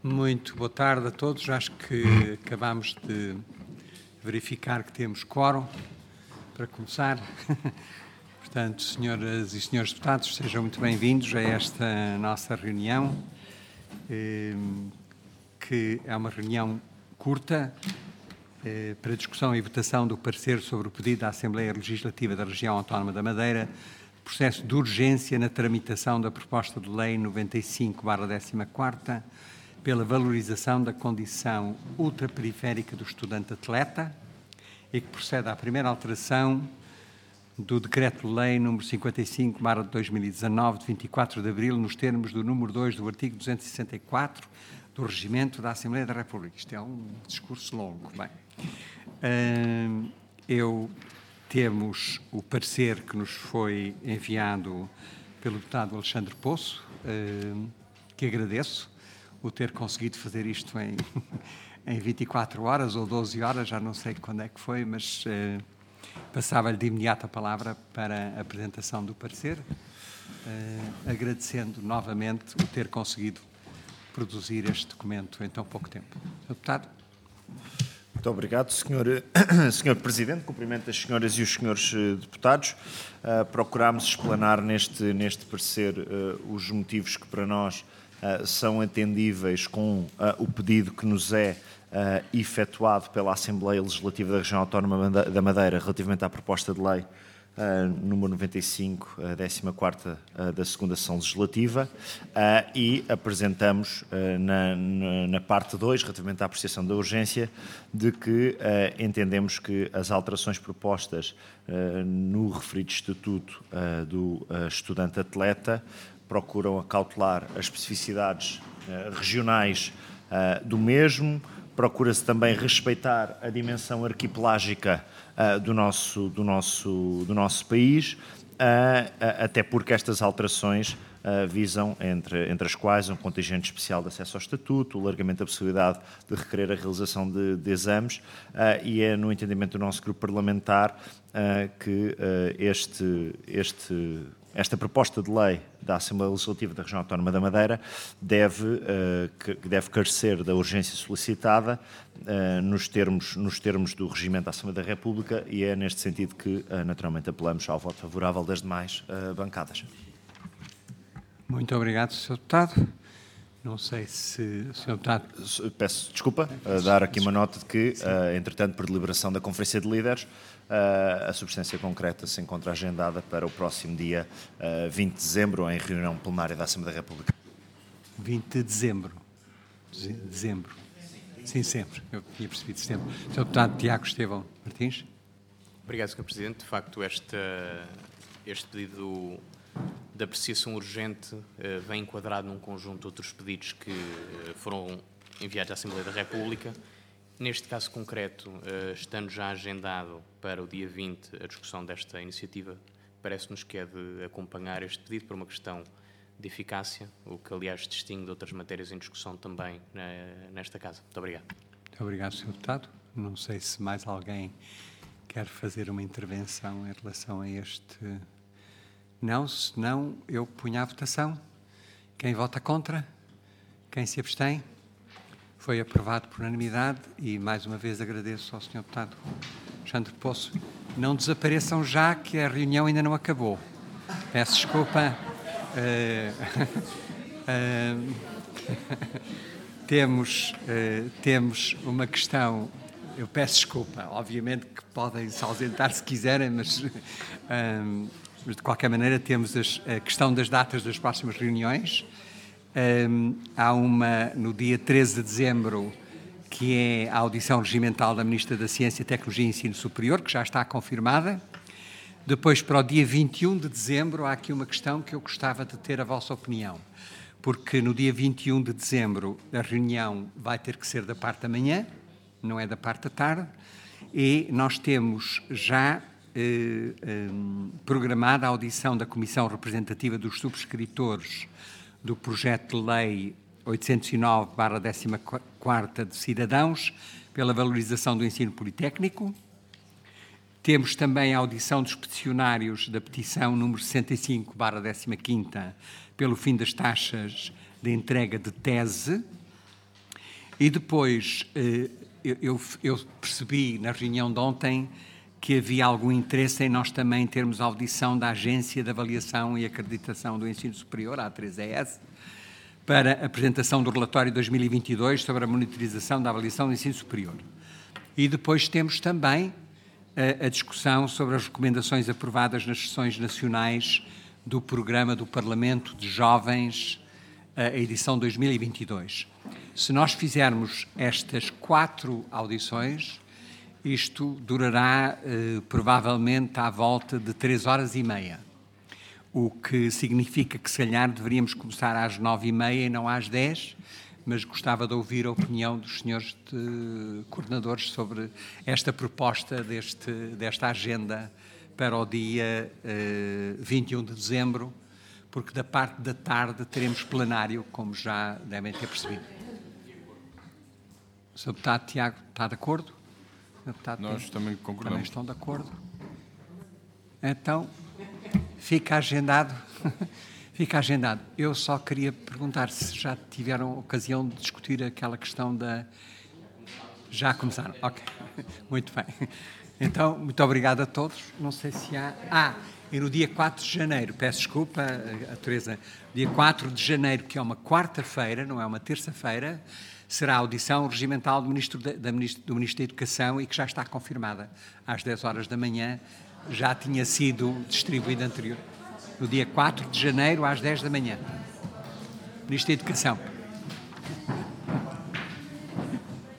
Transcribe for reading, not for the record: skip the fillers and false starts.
Muito boa tarde a todos. Acho que acabamos de verificar que temos quórum para começar. Portanto, senhoras e senhores deputados, sejam muito bem-vindos a esta nossa reunião, que é uma reunião curta para discussão e votação do parecer sobre o pedido da Assembleia Legislativa da Região Autónoma da Madeira, processo de urgência na tramitação da proposta de lei 95/14, pela valorização da condição ultraperiférica do estudante atleta e que procede à primeira alteração do Decreto-Lei nº 55/2019, de 24 de abril, nos termos do número 2 do artigo 264 do Regimento da Assembleia da República. Isto é um discurso longo. Bem, temos o parecer que nos foi enviado pelo deputado Alexandre Poço, que agradeço o ter conseguido fazer isto em 24 horas ou 12 horas, já não sei quando é que foi, mas passava-lhe de imediato a palavra para a apresentação do parecer, agradecendo novamente o ter conseguido produzir este documento em tão pouco tempo. Sr. Deputado. Muito obrigado, Sr. Presidente. Cumprimento as senhoras e os senhores deputados. Procurámos explanar neste parecer os motivos que para nós são atendíveis com o pedido que nos é efetuado pela Assembleia Legislativa da Região Autónoma da Madeira relativamente à proposta de lei número 95, 14ª da segunda sessão legislativa, e apresentamos na parte 2, relativamente à apreciação da urgência, de que entendemos que as alterações propostas no referido estatuto do estudante atleta procuram acautelar as especificidades regionais do mesmo, procura-se também respeitar a dimensão arquipelágica do nosso país, até porque estas alterações visam, entre as quais, um contingente especial de acesso ao estatuto, o alargamento da possibilidade de requerer a realização de exames, e é no entendimento do nosso grupo parlamentar que esta proposta de lei da Assembleia Legislativa da Região Autónoma da Madeira deve carecer da urgência solicitada nos termos do Regimento da Assembleia da República, e é neste sentido que naturalmente apelamos ao voto favorável das demais bancadas. Muito obrigado, Sr. Deputado. Não sei se o Sr. Deputado... Peço desculpa, dar aqui uma nota de que, entretanto, por deliberação da Conferência de Líderes, a substância concreta se encontra agendada para o próximo dia 20 de dezembro, em reunião plenária da Assembleia da República. 20 de dezembro. Dezembro. Sim, sempre. Eu tinha percebido setembro. Sr. Deputado Tiago Estevão Martins. Obrigado, Sr. Presidente. De facto, este pedido de apreciação urgente vem enquadrado num conjunto de outros pedidos que foram enviados à Assembleia da República. Neste caso concreto, estando já agendado para o dia 20 a discussão desta iniciativa, parece-nos que é de acompanhar este pedido por uma questão de eficácia, o que, aliás, distingue de outras matérias em discussão também nesta Casa. Muito obrigado. Muito obrigado, Sr. Deputado. Não sei se mais alguém quer fazer uma intervenção em relação a este... Não, se não, eu ponho à votação. Quem vota contra? Quem se abstém? Foi aprovado por unanimidade e, mais uma vez, agradeço ao Sr. Deputado Alexandre Poço. Não desapareçam já, que a reunião ainda não acabou. Peço desculpa. Temos uma questão. Eu peço desculpa. Obviamente que podem se ausentar se quiserem, mas de qualquer maneira temos a questão das datas das próximas reuniões. Há uma no dia 13 de dezembro, que é a audição regimental da Ministra da Ciência, Tecnologia e Ensino Superior, que já está confirmada. Depois, para o dia 21 de dezembro, há aqui uma questão que eu gostava de ter a vossa opinião, porque no dia 21 de dezembro a reunião vai ter que ser da parte da manhã, não é da parte da tarde, e nós temos já programada a audição da Comissão Representativa dos Subscritores do projeto de lei 809/14 de Cidadãos pela valorização do ensino politécnico. Temos também a audição dos peticionários da petição número 65/15 pelo fim das taxas de entrega de tese. E depois eu percebi na reunião de ontem que havia algum interesse em nós também termos audição da Agência de Avaliação e Acreditação do Ensino Superior, a A3ES, para a apresentação do relatório 2022 sobre a monitorização da avaliação do ensino superior. E depois temos também a discussão sobre as recomendações aprovadas nas sessões nacionais do Programa do Parlamento de Jovens, a edição 2022. Se nós fizermos estas 4 audições, isto durará provavelmente à volta de 3 horas e meia, o que significa que, se calhar, deveríamos começar às 9h30 e não às 10h, mas gostava de ouvir a opinião dos senhores coordenadores sobre esta proposta desta agenda para o dia 21 de dezembro, porque da parte da tarde teremos plenário, como já devem ter percebido. O Sr. Deputado Tiago está de acordo? Nós também concordamos. Também estão de acordo? Então, fica agendado. Fica agendado. Eu só queria perguntar se já tiveram ocasião de discutir aquela questão da... Já começaram? Ok. Muito bem. Então, muito obrigado a todos. Não sei se há... e no dia 4 de janeiro, peço desculpa, a Teresa, dia 4 de janeiro, que é uma quarta-feira, não é uma terça-feira, será a audição regimental do Ministro da Educação e que já está confirmada às 10 horas da manhã, já tinha sido distribuída anterior. No dia 4 de janeiro, às 10 da manhã. Ministro da Educação.